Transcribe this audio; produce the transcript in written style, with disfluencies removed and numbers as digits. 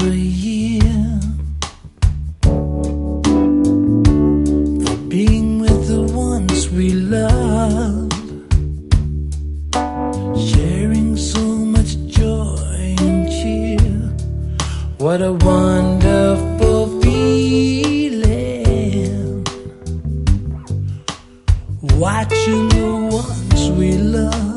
a year for being with the ones we love, sharing so much joy and cheer. What a wonderful feeling, watching the ones we love